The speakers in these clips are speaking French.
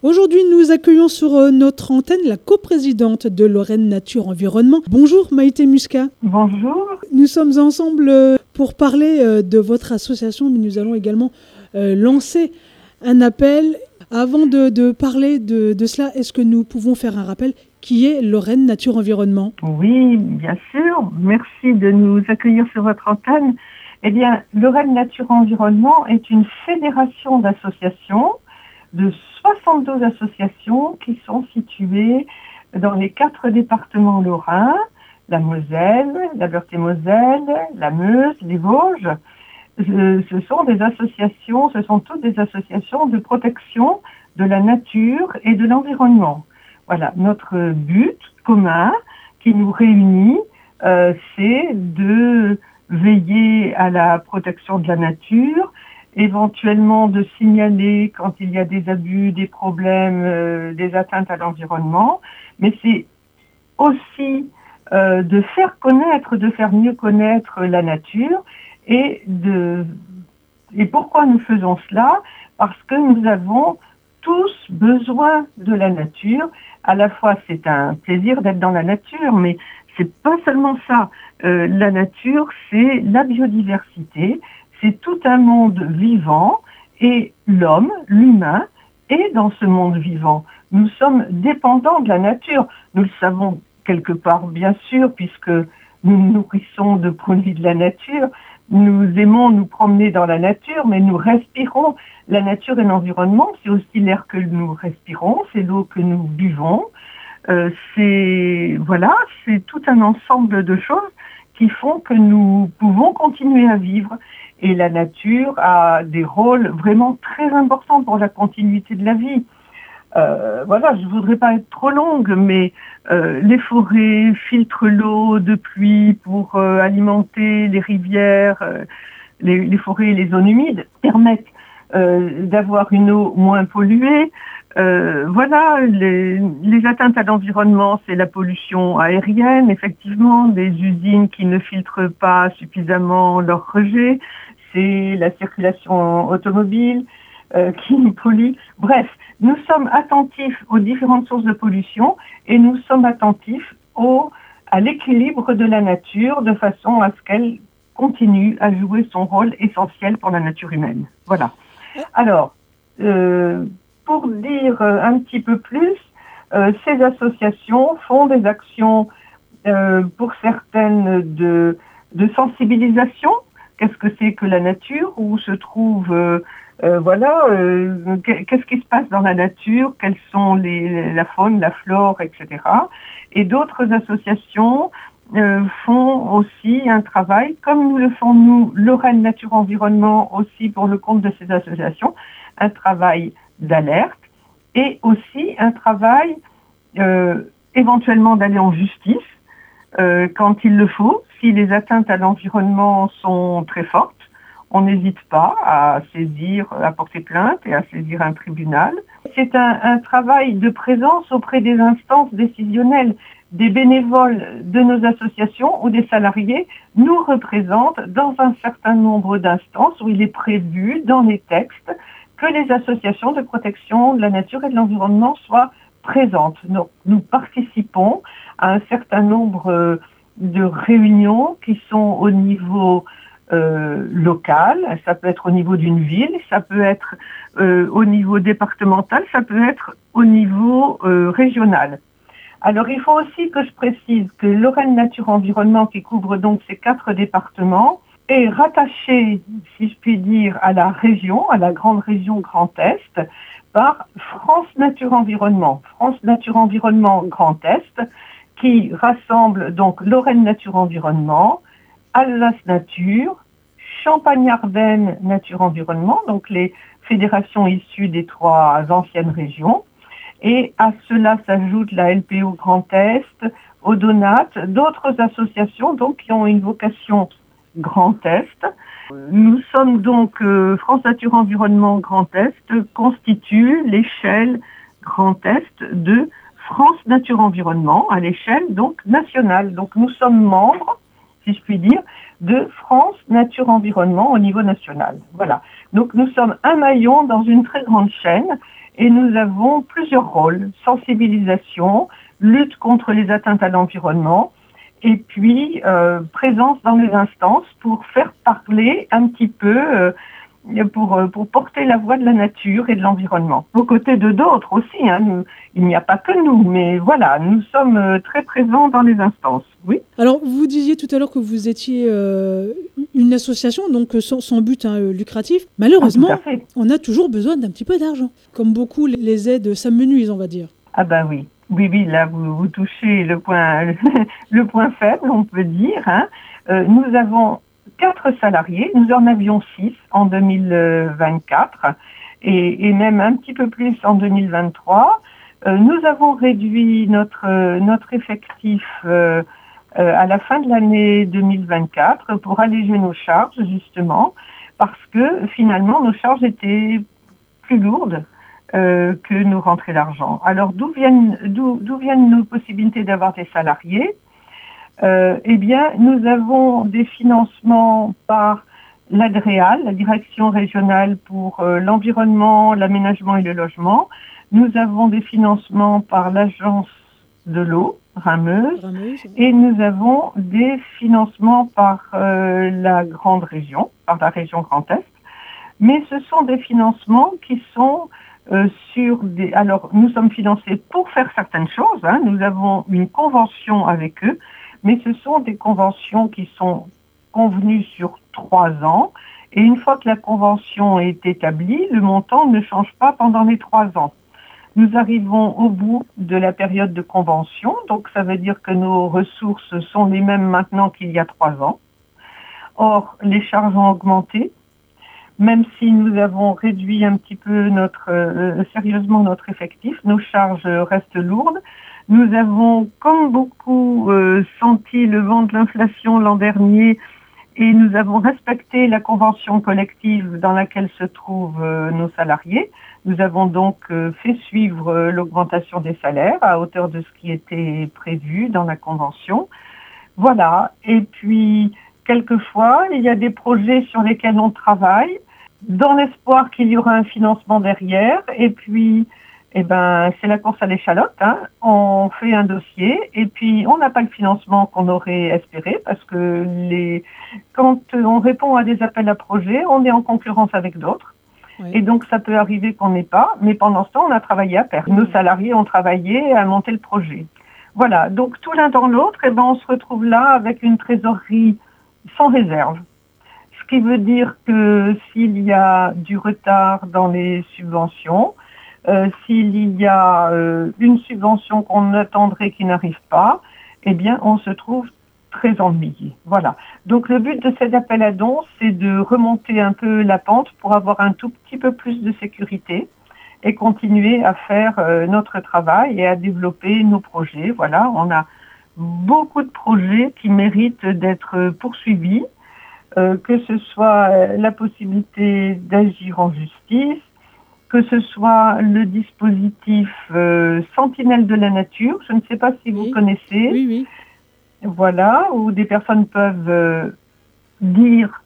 Aujourd'hui, nous accueillons sur notre antenne la coprésidente de Lorraine Nature Environnement. Bonjour Maïté Muscat. Bonjour. Nous sommes ensemble pour parler de votre association, mais nous allons également lancer un appel. Avant de parler de cela, est-ce que nous pouvons faire un rappel qui est Lorraine Nature Environnement? Oui, bien sûr. Merci de nous accueillir sur votre antenne. Eh bien, Lorraine Nature Environnement est une fédération d'associations, de 72 associations qui sont situées dans les 4 départements lorrains, la Moselle, la Meurthe-et-Moselle, la Meuse, les Vosges. Ce sont toutes des associations de protection de la nature et de l'environnement. Voilà, notre but commun qui nous réunit, c'est de veiller à la protection de la nature, éventuellement de signaler quand il y a des abus, des problèmes, des atteintes à l'environnement, mais c'est aussi de faire connaître, de faire mieux connaître la nature. Et pourquoi nous faisons cela? Parce que nous avons tous besoin de la nature. À la fois, c'est un plaisir d'être dans la nature, mais c'est pas seulement ça. La nature, c'est la biodiversité, c'est tout un monde vivant, et l'humain, est dans ce monde vivant. Nous sommes dépendants de la nature. Nous le savons quelque part, bien sûr, puisque nous nous nourrissons de produits de la nature. Nous aimons nous promener dans la nature, mais nous respirons la nature et l'environnement. C'est aussi l'air que nous respirons, c'est l'eau que nous buvons. C'est tout un ensemble de choses qui font que nous pouvons continuer à vivre. Et la nature a des rôles vraiment très importants pour la continuité de la vie. Je ne voudrais pas être trop longue, mais les forêts filtrent l'eau de pluie pour alimenter les rivières, les forêts et les zones humides permettent d'avoir une eau moins polluée. Les atteintes à l'environnement, c'est la pollution aérienne, effectivement, des usines qui ne filtrent pas suffisamment leurs rejets, c'est la circulation automobile qui pollue. Bref, nous sommes attentifs aux différentes sources de pollution et nous sommes attentifs à l'équilibre de la nature de façon à ce qu'elle continue à jouer son rôle essentiel pour la nature humaine. Voilà. Alors, pour dire un petit peu plus, ces associations font des actions pour certaines de sensibilisation. Qu'est-ce que c'est que la nature? Où se trouve qu'est-ce qui se passe dans la nature, quelles sont la faune, la flore, etc. Et d'autres associations font aussi un travail, comme nous le faisons nous, Lorraine Nature Environnement, aussi pour le compte de ces associations, un travail d'alerte et aussi un travail éventuellement d'aller en justice quand il le faut, si les atteintes à l'environnement sont très fortes. On n'hésite pas à porter plainte et à saisir un tribunal. C'est un travail de présence auprès des instances décisionnelles. Des bénévoles de nos associations ou des salariés nous représentent dans un certain nombre d'instances où il est prévu dans les textes que les associations de protection de la nature et de l'environnement soient présentes. Nous participons à un certain nombre de réunions qui sont au niveau local, ça peut être au niveau d'une ville, ça peut être au niveau départemental, ça peut être au niveau régional. Alors il faut aussi que je précise que Lorraine Nature Environnement, qui couvre donc ces 4 départements, est rattachée, si je puis dire, à la région, à la grande région Grand Est, par France Nature Environnement. France Nature Environnement Grand Est, qui rassemble donc Lorraine Nature Environnement, Alsace Nature, Champagne-Ardenne Nature Environnement, donc les fédérations issues des 3 anciennes régions. Et à cela s'ajoute la LPO Grand Est, Odonat, d'autres associations donc, qui ont une vocation Grand Est. Nous sommes donc, France Nature Environnement Grand Est constitue l'échelle Grand Est de France Nature Environnement à l'échelle donc nationale. Donc nous sommes membres, si je puis dire, de France Nature Environnement au niveau national. Voilà. Donc nous sommes un maillon dans une très grande chaîne Et nous avons plusieurs rôles, sensibilisation, lutte contre les atteintes à l'environnement, et puis présence dans les instances pour faire parler un petit peu, pour porter la voix de la nature et de l'environnement. Aux côtés de d'autres aussi, hein, il n'y a pas que nous, mais voilà, nous sommes très présents dans les instances. Oui. Alors, vous disiez tout à l'heure que vous étiez une association, donc sans but lucratif. Malheureusement, on a toujours besoin d'un petit peu d'argent, comme beaucoup les aides s'amenuisent, on va dire. Ah ben oui. Oui, là, vous touchez le point faible, on peut dire. Hein. Nous avons 4 salariés, nous en avions 6 en 2024 et même un petit peu plus en 2023. Nous avons réduit notre effectif à la fin de l'année 2024 pour alléger nos charges, justement, parce que finalement nos charges étaient plus lourdes que nos rentrées d'argent. Alors d'où viennent nos possibilités d'avoir des salariés? Eh bien, nous avons des financements par l'ADREAL, la Direction régionale pour l'environnement, l'aménagement et le logement. Nous avons des financements par l'Agence de l'eau, Rameuse, et nous avons des financements par la grande région, par la région Grand Est. Mais ce sont des financements qui sont Alors, nous sommes financés pour faire certaines choses. Hein. Nous avons une convention avec eux, mais ce sont des conventions qui sont convenues sur 3 ans. Et une fois que la convention est établie, le montant ne change pas pendant les 3 ans. Nous arrivons au bout de la période de convention, donc ça veut dire que nos ressources sont les mêmes maintenant qu'il y a 3 ans. Or, les charges ont augmenté. Même si nous avons réduit un petit peu sérieusement notre effectif, nos charges restent lourdes. Nous avons, comme beaucoup, senti le vent de l'inflation l'an dernier et nous avons respecté la convention collective dans laquelle se trouvent nos salariés. Nous avons donc fait suivre l'augmentation des salaires à hauteur de ce qui était prévu dans la convention. Voilà. Et puis, quelquefois, il y a des projets sur lesquels on travaille dans l'espoir qu'il y aura un financement derrière. Et puis, c'est la course à l'échalote. Hein. On fait un dossier et puis on n'a pas le financement qu'on aurait espéré parce que quand on répond à des appels à projets, on est en concurrence avec d'autres. Oui. Et donc, ça peut arriver qu'on n'ait pas. Mais pendant ce temps, on a travaillé à perdre. Nos salariés ont travaillé à monter le projet. Voilà. Donc, tout l'un dans l'autre, on se retrouve là avec une trésorerie sans réserve. Ce qui veut dire que s'il y a du retard dans les subventions, s'il y a une subvention qu'on attendrait qui n'arrive pas, on se trouve très ennuyé. Voilà. Donc le but de cet appel à dons, c'est de remonter un peu la pente pour avoir un tout petit peu plus de sécurité et continuer à faire notre travail et à développer nos projets. Voilà, on a beaucoup de projets qui méritent d'être poursuivis. Que ce soit la possibilité d'agir en justice, que ce soit le dispositif Sentinelle de la nature, je ne sais pas si vous connaissez, oui. Voilà, où des personnes peuvent dire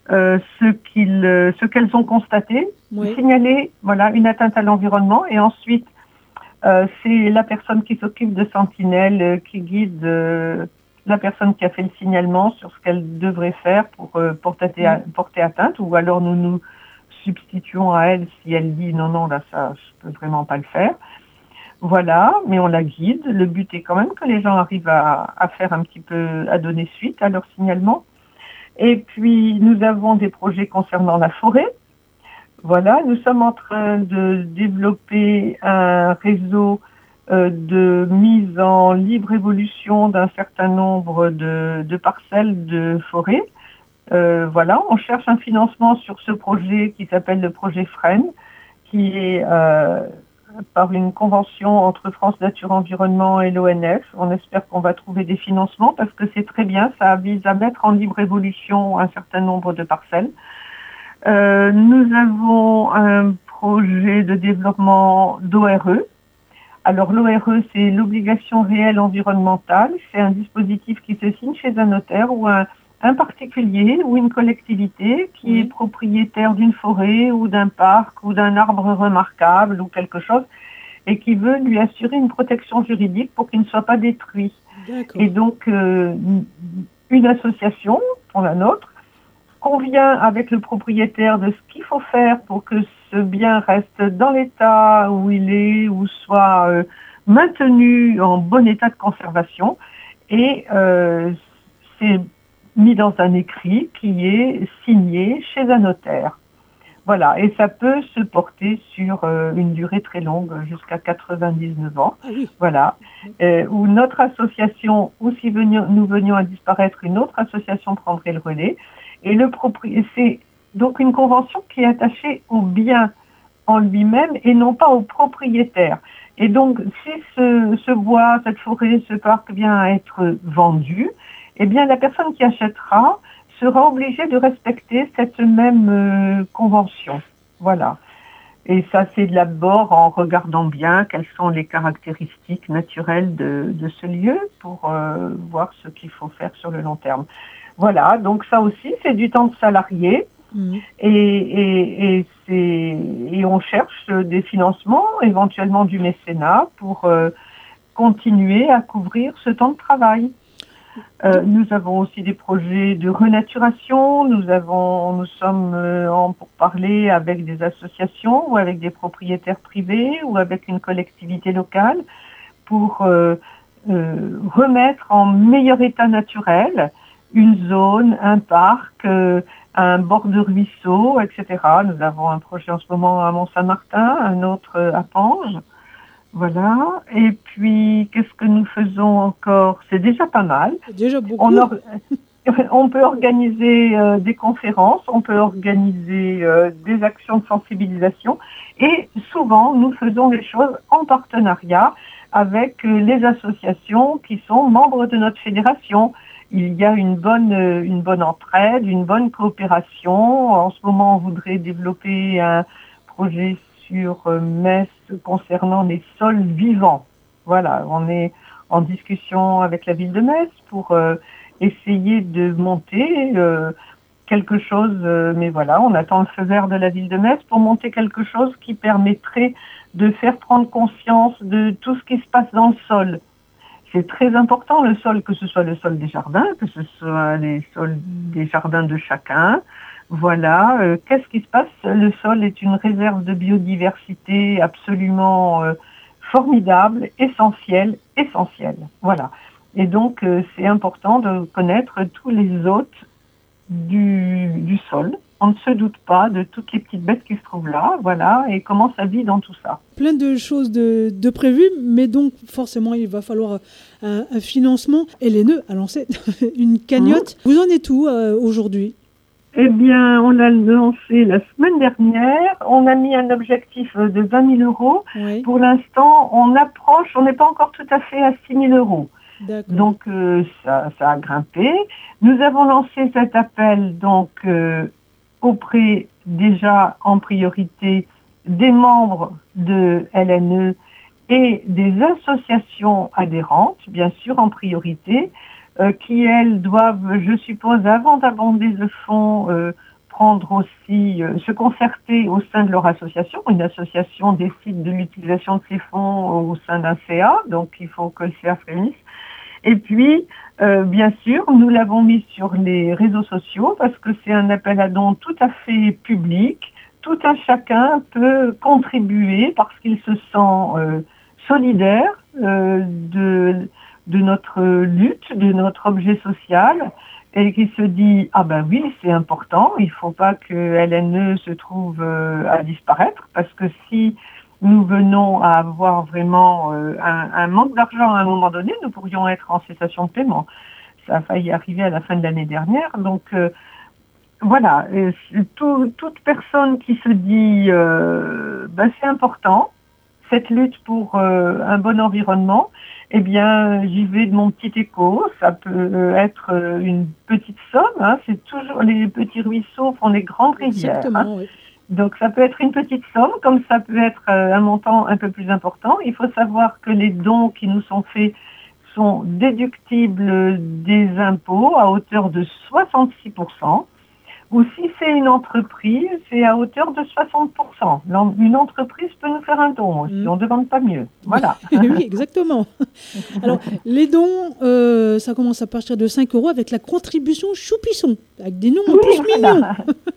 ce qu'elles ont constaté, signaler une atteinte à l'environnement, et ensuite c'est la personne qui s'occupe de Sentinelle qui guide la personne qui a fait le signalement sur ce qu'elle devrait faire pour porter atteinte, ou alors nous nous substituons à elle si elle dit non, là ça je peux vraiment pas le faire. Voilà, mais on la guide. Le but est quand même que les gens arrivent à faire un petit peu, à donner suite à leur signalement. Et puis nous avons des projets concernant la forêt. Voilà, nous sommes en train de développer un réseau de mise en libre évolution d'un certain nombre de parcelles de forêt. Voilà, on cherche un financement sur ce projet qui s'appelle le projet FREN, qui est par une convention entre France Nature Environnement et l'ONF. On espère qu'on va trouver des financements parce que c'est très bien, ça vise à mettre en libre évolution un certain nombre de parcelles. Nous avons un projet de développement d'ORE. Alors l'ORE, c'est l'obligation réelle environnementale. C'est un dispositif qui se signe chez un notaire où un un particulier ou une collectivité qui est propriétaire d'une forêt ou d'un parc ou d'un arbre remarquable ou quelque chose et qui veut lui assurer une protection juridique pour qu'il ne soit pas détruit. D'accord. Et donc, une association, pour la nôtre, convient avec le propriétaire de ce qu'il faut faire pour que ce bien reste dans l'état où il est, ou soit maintenu en bon état de conservation. Et c'est mis dans un écrit qui est signé chez un notaire. Voilà, et ça peut se porter sur une durée très longue, jusqu'à 99 ans. Ah oui. Voilà, où notre association, ou si nous venions à disparaître, une autre association prendrait le relais. Et c'est donc une convention qui est attachée au bien en lui-même et non pas au propriétaire. Et donc, si ce bois, cette forêt, ce parc vient à être vendu, eh bien, la personne qui achètera sera obligée de respecter cette même convention. Voilà. Et ça, c'est d'abord en regardant bien quelles sont les caractéristiques naturelles de ce lieu pour voir ce qu'il faut faire sur le long terme. Voilà, donc ça aussi, c'est du temps de salarié. Et on cherche des financements, éventuellement du mécénat, pour continuer à couvrir ce temps de travail. Nous avons aussi des projets de renaturation. Nous sommes en pourparlers avec des associations ou avec des propriétaires privés ou avec une collectivité locale pour remettre en meilleur état naturel une zone, un parc, un bord de ruisseau, etc. Nous avons un projet en ce moment à Mont-Saint-Martin, un autre à Pange. Voilà. Et puis, qu'est-ce que nous faisons encore? C'est déjà pas mal. Déjà beaucoup. On peut organiser des conférences, on peut organiser des actions de sensibilisation. Et souvent, nous faisons les choses en partenariat avec les associations qui sont membres de notre fédération. Il y a une bonne entraide, une bonne coopération. En ce moment, on voudrait développer un projet sur Metz concernant les sols vivants. Voilà, on est en discussion avec la ville de Metz pour essayer de monter quelque chose, mais voilà, on attend le feu vert de la ville de Metz pour monter quelque chose qui permettrait de faire prendre conscience de tout ce qui se passe dans le sol. C'est très important, le sol, que ce soit le sol des jardins, que ce soit les sols des jardins de chacun. Voilà, qu'est-ce qui se passe? Le sol est une réserve de biodiversité absolument formidable, essentielle. Voilà. Et donc, c'est important de connaître tous les hôtes du sol. On ne se doute pas de toutes les petites bêtes qui se trouvent là, voilà, et comment ça vit dans tout ça. Plein de choses de prévues, mais donc forcément il va falloir un financement. Et l'ENE a lancé une cagnotte. Vous en êtes où aujourd'hui? Eh bien, on l'a lancé la semaine dernière. On a mis un objectif de 20 000 euros. Oui. Pour l'instant, on n'est pas encore tout à fait à 6 000 euros. D'accord. Donc, ça a grimpé. Nous avons lancé cet appel donc auprès, déjà en priorité, des membres de LNE et des associations adhérentes, bien sûr en priorité, qui, elles, doivent, je suppose, avant d'abonder le fonds, prendre aussi, se concerter au sein de leur association. Une association décide de l'utilisation de ces fonds au sein d'un CA, donc il faut que le CA se réunisse. Et puis, bien sûr, nous l'avons mis sur les réseaux sociaux parce que c'est un appel à dons tout à fait public. Tout un chacun peut contribuer parce qu'il se sent solidaire de notre lutte, de notre objet social, et qui se dit « Ah ben oui, c'est important, il ne faut pas que LNE se trouve à disparaître, parce que si nous venons à avoir vraiment un manque d'argent à un moment donné, nous pourrions être en cessation de paiement. » Ça a failli arriver à la fin de l'année dernière, donc voilà, toute personne qui se dit c'est important, cette lutte pour un bon environnement, eh bien, j'y vais de mon petit écho. Ça peut être une petite somme. Hein, c'est toujours les petits ruisseaux font les grandes rivières. Exactement, oui. Donc, ça peut être une petite somme, comme ça peut être un montant un peu plus important. Il faut savoir que les dons qui nous sont faits sont déductibles des impôts à hauteur de 66%. Ou si c'est une entreprise, c'est à hauteur de 60%. Une entreprise peut nous faire un don aussi, on ne demande pas mieux. Voilà. Oui, exactement. Alors, les dons, ça commence à partir de 5 € avec la contribution Choupisson, avec des noms en plus mignons.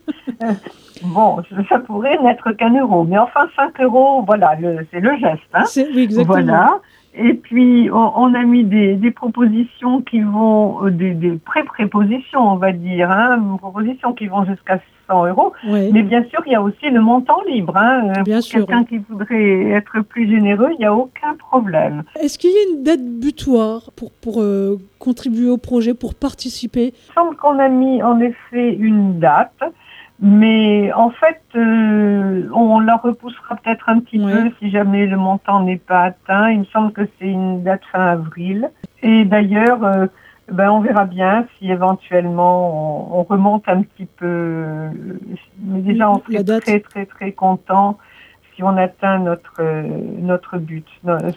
Bon, ça pourrait n'être qu'1 €, mais enfin 5 €, voilà, c'est le geste. Hein. Oui, exactement. Voilà. Et puis, on a mis des propositions qui vont, des prépositions, on va dire, hein, propositions qui vont jusqu'à 100 €. Ouais. Mais bien sûr, il y a aussi le montant libre. Hein. Bien pour sûr. Quelqu'un qui voudrait être plus généreux, il n'y a aucun problème. Est-ce qu'il y a une date butoir pour contribuer au projet, pour participer ? Il semble qu'on a mis en effet une date. Mais en fait, on la repoussera peut-être un petit peu si jamais le montant n'est pas atteint. Il me semble que c'est une date fin avril. Et d'ailleurs, on verra bien si éventuellement on remonte un petit peu. Mais déjà, on serait très, très, très content si on atteint notre but,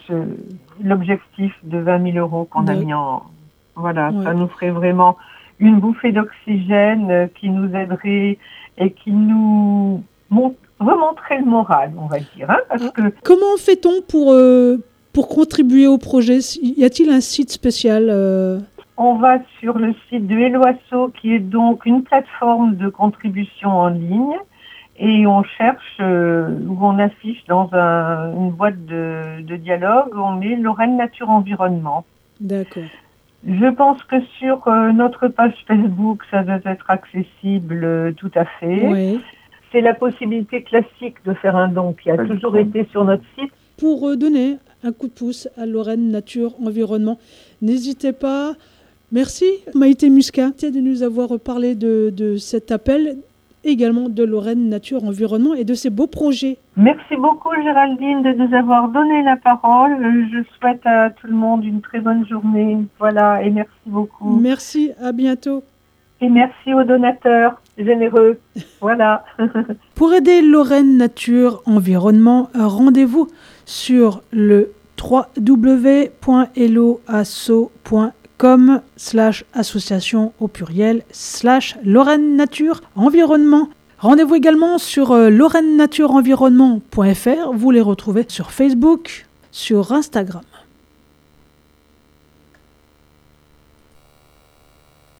l'objectif de 20 000 € qu'on a mis en... Voilà, ça nous ferait vraiment une bouffée d'oxygène qui nous aiderait et qui nous remonterait le moral, on va dire. Hein, parce que... Comment fait-on pour contribuer au projet ? Y a-t-il un site spécial On va sur le site de Helloasso, qui est donc une plateforme de contribution en ligne, et on cherche, où on affiche dans une boîte de dialogue, on met Lorraine Nature Environnement. D'accord. Je pense que sur notre page Facebook, ça doit être accessible tout à fait. Oui. C'est la possibilité classique de faire un don qui a toujours été sur notre site. Pour donner un coup de pouce à Lorraine Nature Environnement, n'hésitez pas. Merci Maïté Muscat de nous avoir parlé de cet appel, également de Lorraine Nature Environnement et de ces beaux projets. Merci beaucoup Géraldine de nous avoir donné la parole. Je souhaite à tout le monde une très bonne journée. Voilà, et merci beaucoup. Merci, à bientôt. Et merci aux donateurs généreux. Voilà. Pour aider Lorraine Nature Environnement, rendez-vous sur le www.helloasso.com/association au pluriel /Lorraine Nature Environnement. Rendez-vous également sur lorrainenaturerenvironnement.fr. Vous les retrouvez sur Facebook, sur Instagram.